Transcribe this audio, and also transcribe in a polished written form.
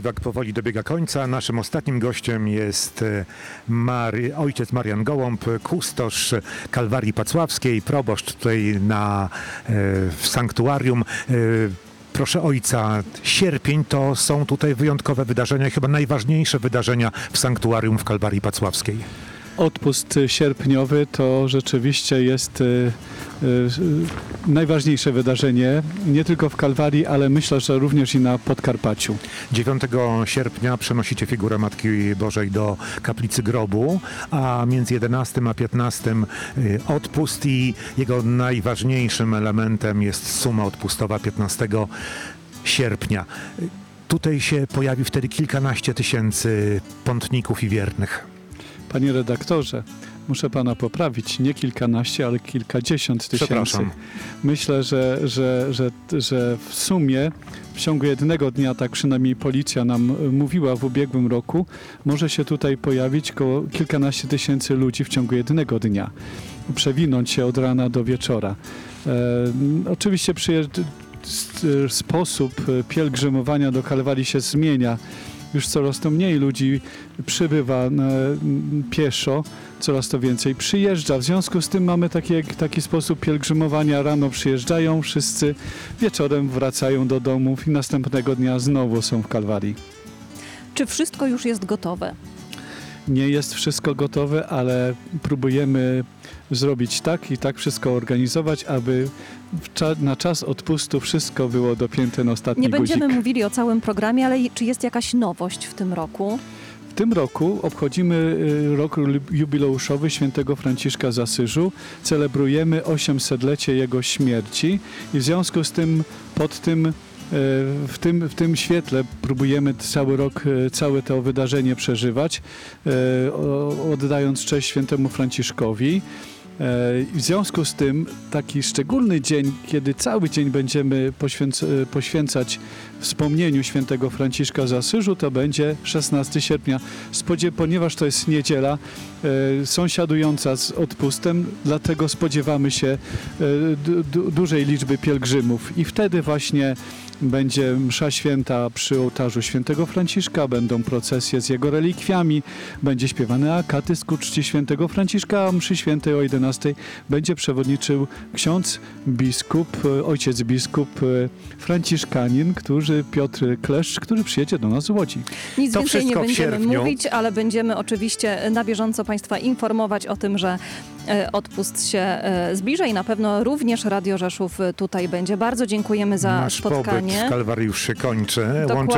Jak powoli dobiega końca, naszym ostatnim gościem jest ojciec Marian Gołąb, kustosz Kalwarii Pacławskiej, proboszcz tutaj w sanktuarium. Proszę ojca, sierpień to są tutaj wyjątkowe wydarzenia, chyba najważniejsze wydarzenia w sanktuarium w Kalwarii Pacławskiej. Odpust sierpniowy to rzeczywiście jest najważniejsze wydarzenie, nie tylko w Kalwarii, ale myślę, że również i na Podkarpaciu. 9 sierpnia przenosicie figurę Matki Bożej do Kaplicy Grobu, a między 11 a 15 odpust i jego najważniejszym elementem jest suma odpustowa 15 sierpnia. Tutaj się pojawi wtedy kilkanaście tysięcy pątników i wiernych. Panie redaktorze, muszę pana poprawić, nie kilkanaście, ale kilkadziesiąt tysięcy. Przepraszam. Myślę, że w sumie w ciągu jednego dnia, tak przynajmniej policja nam mówiła w ubiegłym roku, może się tutaj pojawić około kilkanaście tysięcy ludzi w ciągu jednego dnia. Przewinąć się od rana do wieczora. Oczywiście sposób pielgrzymowania do Kalwarii się zmienia. Już coraz to mniej ludzi przybywa pieszo, coraz to więcej przyjeżdża. W związku z tym mamy taki sposób pielgrzymowania. Rano przyjeżdżają wszyscy, wieczorem wracają do domów i następnego dnia znowu są w Kalwarii. Czy wszystko już jest gotowe? Nie jest wszystko gotowe, ale próbujemy zrobić tak i tak wszystko organizować, aby na czas odpustu wszystko było dopięte na ostatni guzik. Nie będziemy mówili o całym programie, ale czy jest jakaś nowość w tym roku? W tym roku obchodzimy rok jubileuszowy świętego Franciszka z Asyżu. Celebrujemy 800-lecie jego śmierci i w związku z tym w tym świetle próbujemy cały rok, całe to wydarzenie przeżywać, oddając cześć świętemu Franciszkowi. W związku z tym taki szczególny dzień, kiedy cały dzień będziemy poświęcać wspomnieniu świętego Franciszka z Asyżu, to będzie 16 sierpnia. Ponieważ to jest niedziela sąsiadująca z odpustem, dlatego spodziewamy się dużej liczby pielgrzymów i wtedy właśnie będzie msza święta przy ołtarzu świętego Franciszka, będą procesje z jego relikwiami, będzie śpiewany akatyzm ku czci świętego Franciszka, a mszy świętej o 11 będzie przewodniczył ksiądz biskup, ojciec biskup franciszkanin, Piotr Kleszcz, który przyjedzie do nas z Łodzi. Nic To więcej nie wszystko w będziemy sierpniu. mówić, ale będziemy oczywiście na bieżąco Państwa informować o tym, że odpust się zbliża i na pewno również Radio Rzeszów tutaj będzie. Bardzo dziękujemy za Nasz spotkanie. pobyt w Kalwarii już się kończy. Dokładnie. Łączy